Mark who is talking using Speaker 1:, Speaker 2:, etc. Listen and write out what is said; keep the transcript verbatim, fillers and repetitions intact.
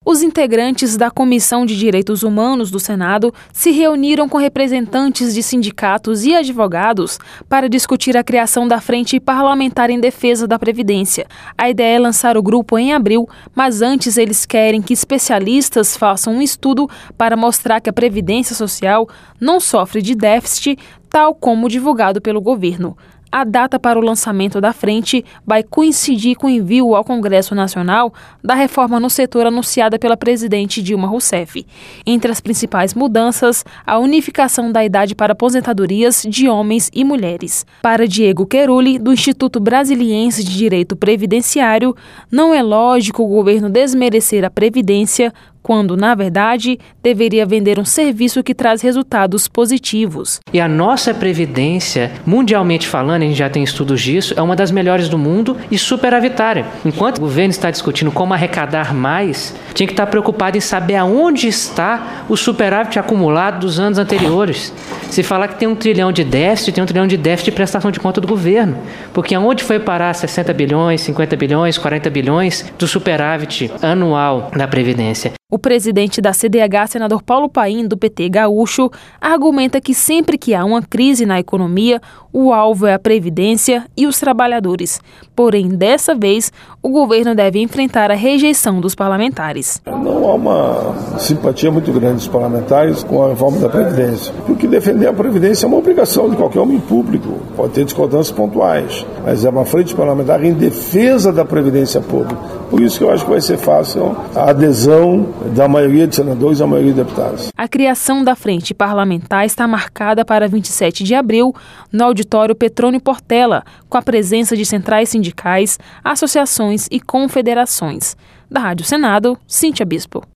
Speaker 1: Os integrantes da Comissão de Direitos Humanos do Senado se reuniram com representantes de sindicatos e advogados para discutir a criação da Frente Parlamentar em Defesa da Previdência. A ideia é lançar o grupo em abril, mas antes eles querem que especialistas façam um estudo para mostrar que a Previdência Social não sofre de déficit, tal como divulgado pelo governo. A data para o lançamento da frente vai coincidir com o envio ao Congresso Nacional da reforma no setor anunciada pela presidente Dilma Rousseff. Entre as principais mudanças, a unificação da idade para aposentadorias de homens e mulheres. Para Diego Queruli, do Instituto Brasiliense de Direito Previdenciário, não é lógico o governo desmerecer a Previdência quando, na verdade, deveria vender um serviço que traz resultados positivos.
Speaker 2: E a nossa Previdência, mundialmente falando, a gente já tem estudos disso, é uma das melhores do mundo e superavitária. Enquanto o governo está discutindo como arrecadar mais, tinha que estar preocupado em saber aonde está o superávit acumulado dos anos anteriores. Se falar que tem um trilhão de déficit, tem um trilhão de déficit de prestação de conta do governo. Porque aonde foi parar sessenta bilhões, cinquenta bilhões, quarenta bilhões do superávit anual da Previdência?
Speaker 1: O presidente da C D H, senador Paulo Paim, do P T gaúcho, argumenta que sempre que há uma crise na economia, o alvo é a Previdência e os trabalhadores. Porém, dessa vez, o governo deve enfrentar a rejeição dos parlamentares.
Speaker 3: Não há uma simpatia muito grande dos parlamentares com a reforma da Previdência, porque defender a Previdência é uma obrigação de qualquer homem público, pode ter discordâncias pontuais, mas é uma frente parlamentar em defesa da Previdência Pública. Por isso que eu acho que vai ser fácil a adesão da maioria de senadores e da maioria de deputados.
Speaker 1: A criação da frente parlamentar está marcada para vinte e sete de abril, no auditório Petrônio Portela, com a presença de centrais sindicais, associações e confederações. Da Rádio Senado, Cíntia Bispo.